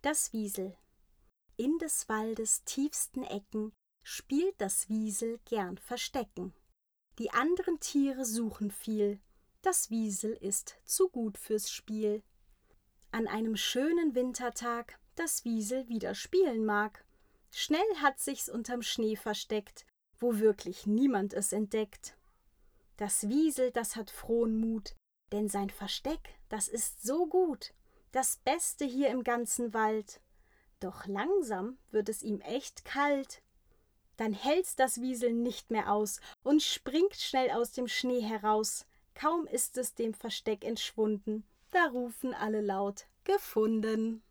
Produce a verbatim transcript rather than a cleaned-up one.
Das Wiesel. In des Waldes tiefsten Ecken spielt das Wiesel gern Verstecken. Die anderen Tiere suchen viel, das Wiesel ist zu gut fürs Spiel. An einem schönen Wintertag das Wiesel wieder spielen mag. Schnell hat sich's unterm Schnee versteckt, wo wirklich niemand es entdeckt. Das Wiesel, das hat frohen Mut, denn sein Versteck, das ist so gut, das Beste hier im ganzen Wald. Doch langsam wird es ihm echt kalt. Dann hält's das Wiesel nicht mehr aus und springt schnell aus dem Schnee heraus. Kaum ist es dem Versteck entschwunden, da rufen alle laut: Gefunden!